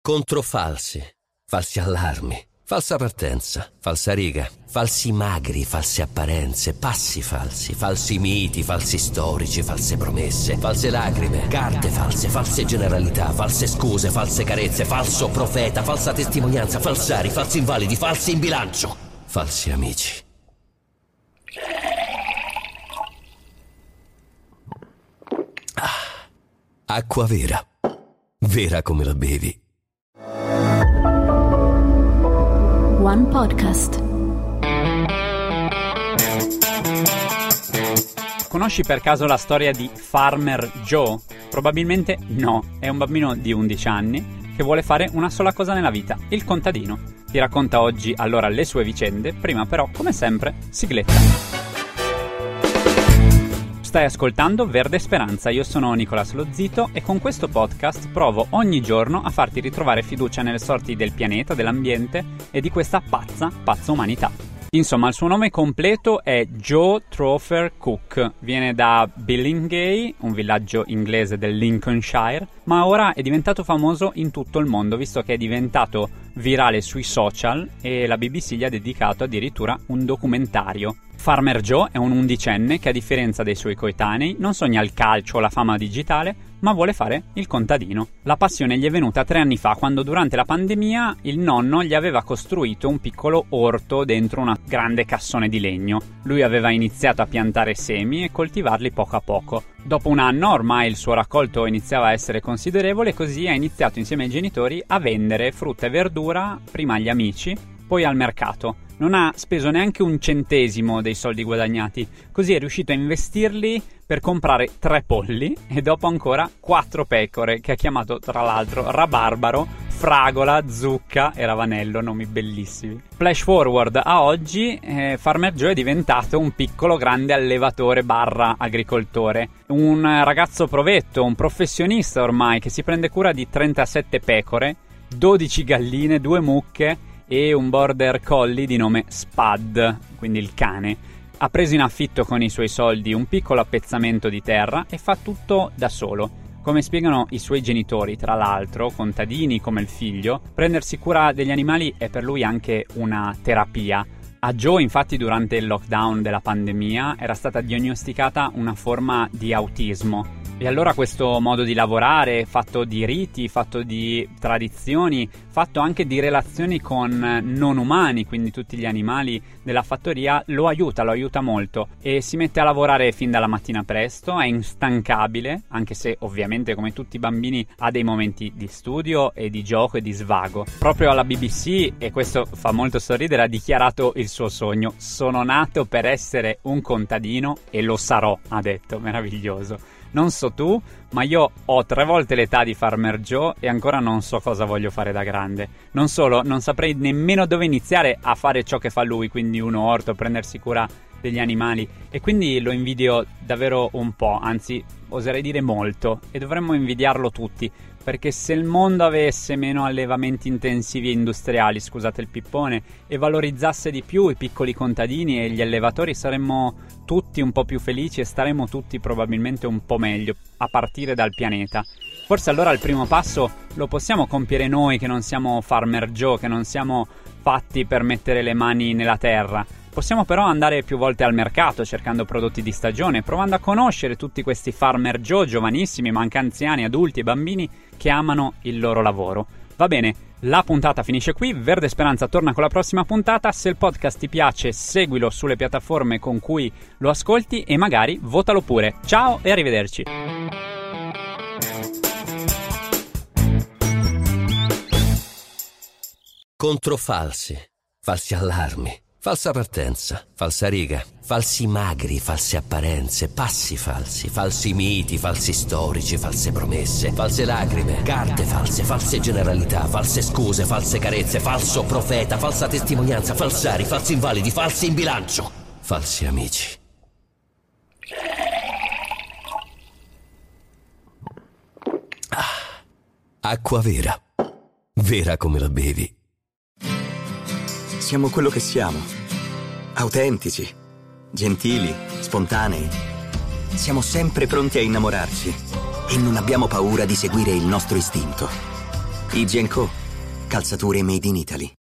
Contro falsi allarmi, falsa partenza, falsa riga, falsi magri, false apparenze, passi falsi, falsi miti, falsi storici, false promesse, false lacrime, carte false, false generalità, false scuse, false carezze, falso profeta, falsa testimonianza, falsari, falsi invalidi, falsi in bilancio, falsi amici. Acqua vera, vera come la bevi. One Podcast. Conosci per caso la storia di Farmer Joe? Probabilmente no, è un bambino di 11 anni che vuole fare una sola cosa nella vita, il contadino. Ti racconta oggi allora le sue vicende, prima però, come sempre, sigletta. Stai ascoltando Verde Speranza, io sono Nicolas Lo Zito e con questo podcast provo ogni giorno a farti ritrovare fiducia nelle sorti del pianeta, dell'ambiente e di questa pazza umanità. Insomma, il suo nome completo è Joe Tropher Cook, viene da Billingham, un villaggio inglese del Lincolnshire, ma ora è diventato famoso in tutto il mondo, visto che è diventato virale sui social e la BBC gli ha dedicato addirittura un documentario. Farmer Joe è un undicenne che, a differenza dei suoi coetanei, non sogna il calcio o la fama digitale, ma vuole fare il contadino. La passione gli è venuta 3 anni fa, quando durante la pandemia il nonno gli aveva costruito un piccolo orto dentro una grande cassone di legno. Lui aveva iniziato a piantare semi e coltivarli poco a poco. Dopo un anno ormai il suo raccolto iniziava a essere considerevole e così ha iniziato insieme ai genitori a vendere frutta e verdura, prima agli amici, poi al mercato. Non ha speso neanche un centesimo dei soldi guadagnati, così è riuscito a investirli per comprare 3 polli e dopo ancora 4 pecore, che ha chiamato tra l'altro Rabarbaro, Fragola, Zucca e Ravanello, nomi bellissimi. Flash forward a oggi, Farmer Joe è diventato un piccolo grande allevatore / agricoltore, un ragazzo provetto, un professionista ormai che si prende cura di 37 pecore, 12 galline, 2 mucche e un border collie di nome Spud, quindi il cane. Ha preso in affitto con i suoi soldi un piccolo appezzamento di terra e fa tutto da solo. Come spiegano i suoi genitori, tra l'altro, contadini come il figlio, prendersi cura degli animali è per lui anche una terapia. A Joe, infatti, durante il lockdown della pandemia era stata diagnosticata una forma di autismo. E allora questo modo di lavorare, fatto di riti, fatto di tradizioni, fatto anche di relazioni con non umani, quindi tutti gli animali della fattoria, lo aiuta molto. E si mette a lavorare fin dalla mattina presto, è instancabile, anche se ovviamente come tutti i bambini ha dei momenti di studio e di gioco e di svago. Proprio alla BBC, e questo fa molto sorridere, ha dichiarato il suo sogno: sono nato per essere un contadino e lo sarò, ha detto, meraviglioso. Non so tu, ma io ho 3 volte l'età di Farmer Joe e ancora non so cosa voglio fare da grande. Non solo, non saprei nemmeno dove iniziare a fare ciò che fa lui, quindi un orto, prendersi cura degli animali, e quindi lo invidio davvero un po', anzi oserei dire molto, e dovremmo invidiarlo tutti, perché se il mondo avesse meno allevamenti intensivi e industriali, scusate il pippone, e valorizzasse di più i piccoli contadini e gli allevatori, saremmo tutti un po' più felici e staremmo tutti probabilmente un po' meglio, a partire dal pianeta. Forse allora il primo passo lo possiamo compiere noi, che non siamo Farmer Joe, che non siamo fatti per mettere le mani nella terra. Possiamo però andare più volte al mercato cercando prodotti di stagione, provando a conoscere tutti questi Farmer Joe giovanissimi, ma anche anziani, adulti e bambini che amano il loro lavoro. Va bene, la puntata finisce qui, Verde Speranza torna con la prossima puntata. Se il podcast ti piace, seguilo sulle piattaforme con cui lo ascolti e magari votalo pure. Ciao e arrivederci. Contro falsi allarmi, falsa partenza, falsa riga, falsi magri, false apparenze, passi falsi, falsi miti, falsi storici, false promesse, false lacrime, carte false, false generalità, false scuse, false carezze, falso profeta, falsa testimonianza, falsari, falsi invalidi, falsi in bilancio, falsi amici. Acqua vera, vera come la bevi. Siamo quello che siamo. Autentici, gentili, spontanei. Siamo sempre pronti a innamorarci e non abbiamo paura di seguire il nostro istinto. IG & Co. Calzature made in Italy.